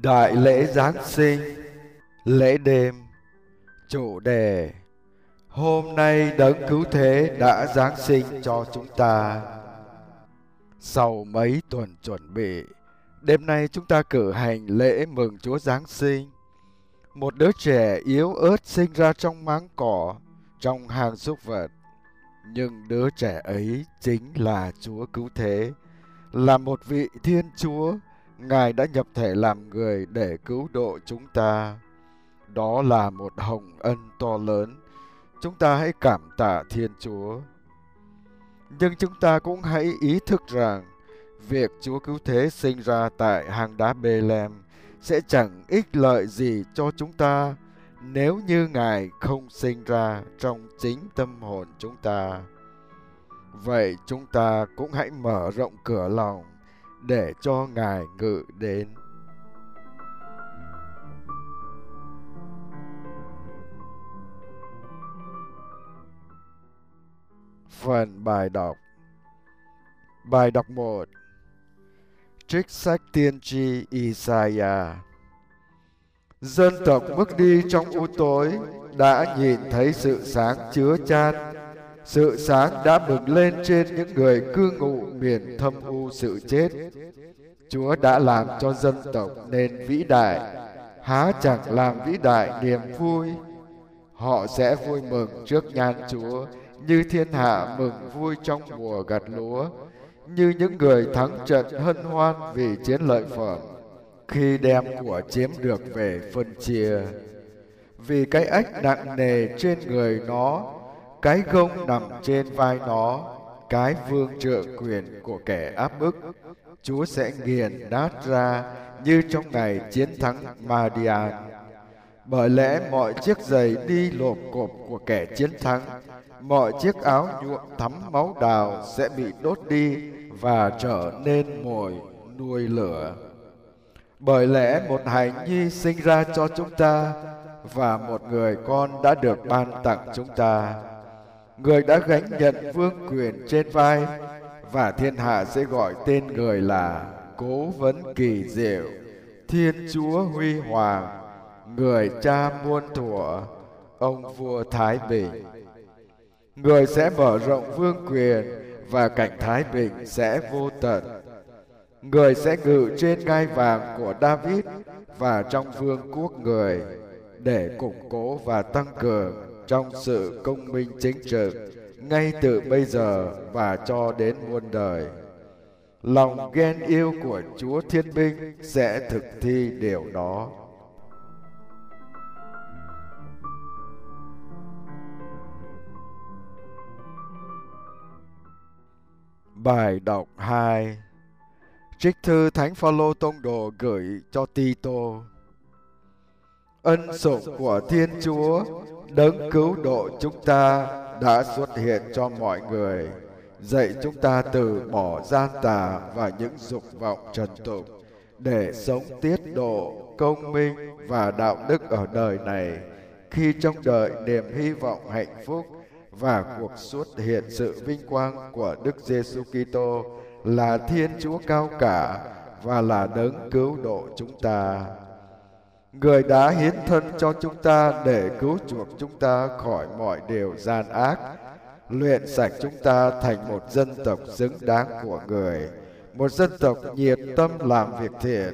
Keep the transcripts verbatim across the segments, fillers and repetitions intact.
Đại lễ Giáng sinh, lễ đêm, chủ đề: hôm nay Đấng Cứu Thế đã Giáng sinh cho chúng ta. Sau mấy tuần chuẩn bị, đêm nay chúng ta cử hành lễ mừng Chúa Giáng sinh. Một đứa trẻ yếu ớt sinh ra trong máng cỏ, trong hang súc vật. Nhưng đứa trẻ ấy chính là Chúa Cứu Thế, là một vị Thiên Chúa. Ngài đã nhập thể làm người để cứu độ chúng ta. Đó là một hồng ân to lớn. Chúng ta hãy cảm tạ Thiên Chúa. Nhưng chúng ta cũng hãy ý thức rằng việc Chúa Cứu Thế sinh ra tại hang đá Bê-lem sẽ chẳng ích lợi gì cho chúng ta nếu như Ngài không sinh ra trong chính tâm hồn chúng ta. Vậy chúng ta cũng hãy mở rộng cửa lòng để cho Ngài ngự đến. Phần bài đọc. Bài đọc một. Trích sách tiên tri Isaiah. Dân tộc bước đi trong u tối đã nhìn thấy sự sáng chứa chan. Sự sáng đã bừng lên trên những người cư ngụ miền thâm u sự chết. Chúa đã làm cho dân tộc nên vĩ đại, há chẳng làm vĩ đại niềm vui. Họ sẽ vui mừng trước nhan Chúa, như thiên hạ mừng vui trong mùa gặt lúa, như những người thắng trận hân hoan vì chiến lợi phẩm, khi đem của chiếm được về phân chia. Vì cái ách nặng nề trên người nó, cái gông nằm trên vai nó, cái vương trượng quyền của kẻ áp bức, Chúa sẽ nghiền nát ra như trong ngày chiến thắng Madian. Bởi lẽ mọi chiếc giày đi lộp cộp của kẻ chiến thắng, mọi chiếc áo nhuộm thắm máu đào sẽ bị đốt đi và trở nên mồi nuôi lửa. Bởi lẽ một hài nhi sinh ra cho chúng ta, và một người con đã được ban tặng chúng ta. Người đã gánh nhận vương quyền trên vai, và thiên hạ sẽ gọi tên người là Cố Vấn Kỳ Diệu, Thiên Chúa Huy Hoàng, Người Cha Muôn Thuở, Ông Vua Thái Bình. Người sẽ mở rộng vương quyền, và cảnh thái bình sẽ vô tận. Người sẽ ngự trên ngai vàng của David và trong vương quốc người, để củng cố và tăng cường trong sự công minh chính trực, ngay từ bây giờ và cho đến muôn đời. Lòng ghen yêu của Chúa Thiên Binh sẽ thực thi điều đó. Bài đọc hai. Trích thư Thánh Phaolô Tông Đồ gửi cho Tito. Ân sủng của Thiên Chúa, Đấng cứu độ chúng ta, đã xuất hiện cho mọi người, dạy chúng ta từ bỏ gian tà và những dục vọng trần tục, để sống tiết độ, công minh và đạo đức ở đời này, khi trông đợi niềm hy vọng hạnh phúc và cuộc xuất hiện sự vinh quang của Đức Giêsu Kitô là Thiên Chúa cao cả và là Đấng cứu độ chúng ta. Người đã hiến thân cho chúng ta để cứu chuộc chúng ta khỏi mọi điều gian ác, luyện sạch chúng ta thành một dân tộc xứng đáng của Người, một dân tộc nhiệt tâm làm việc thiện.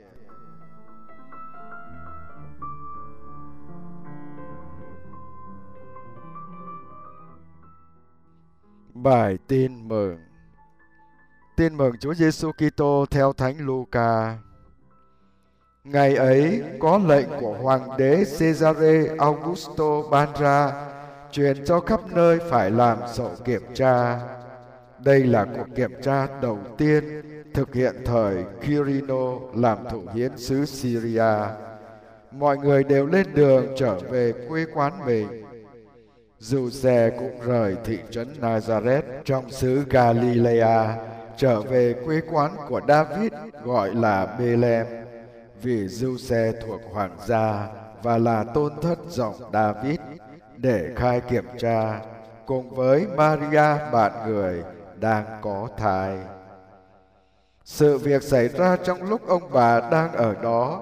Bài tin mừng. Tin mừng Chúa Giêsu Kitô theo Thánh Luca. Ngày ấy có lệnh của Hoàng đế Caesare Augusto ban ra, truyền cho khắp nơi phải làm sổ kiểm tra. Đây là cuộc kiểm tra đầu tiên thực hiện thời Quirino làm thủ hiến xứ Syria. Mọi người đều lên đường trở về quê quán mình. Giuse cũng rời thị trấn Nazareth trong xứ Galilea, trở về quê quán của David gọi là Bê-lem, vì Giuse thuộc hoàng gia và là tôn thất dòng David, để khai kiểm tra cùng với Maria bạn người đang có thai. Sự việc xảy ra trong lúc ông bà đang ở đó,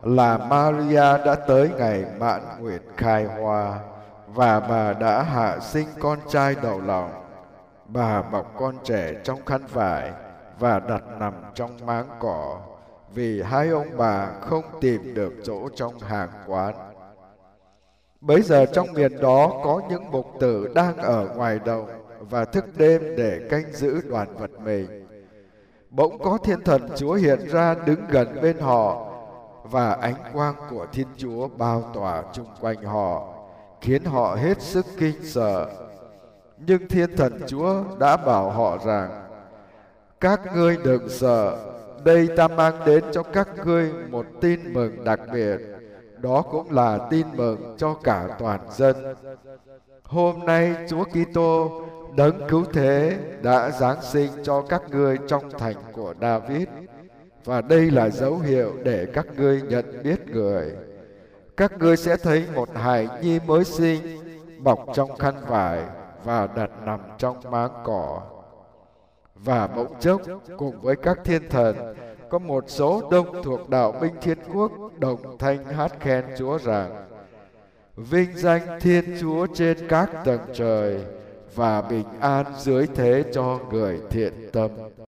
là Maria đã tới ngày mãn nguyện khai hoa, và bà đã hạ sinh con trai đầu lòng. Bà bọc con trẻ trong khăn vải và đặt nằm trong máng cỏ, vì hai ông bà không tìm được chỗ trong hàng quán. Bấy giờ trong miền đó có những mục tử đang ở ngoài đồng và thức đêm để canh giữ đoàn vật mình. Bỗng có Thiên Thần Chúa hiện ra đứng gần bên họ, và ánh quang của Thiên Chúa bao tỏa chung quanh họ, khiến họ hết sức kinh sợ. Nhưng Thiên Thần Chúa đã bảo họ rằng: các ngươi đừng sợ, đây ta mang đến cho các ngươi một tin mừng đặc biệt. Đó cũng là tin mừng cho cả toàn dân. Hôm nay Chúa Kitô, Đấng Cứu Thế, đã giáng sinh cho các ngươi trong thành của David, và đây là dấu hiệu để các ngươi nhận biết người. Các ngươi sẽ thấy một hài nhi mới sinh, bọc trong khăn vải và đặt nằm trong máng cỏ. Và bỗng chốc, cùng với các thiên thần, có một số đông thuộc đạo binh Thiên Quốc đồng thanh hát khen Chúa rằng: vinh danh Thiên Chúa trên các tầng trời, và bình an dưới thế cho người thiện tâm.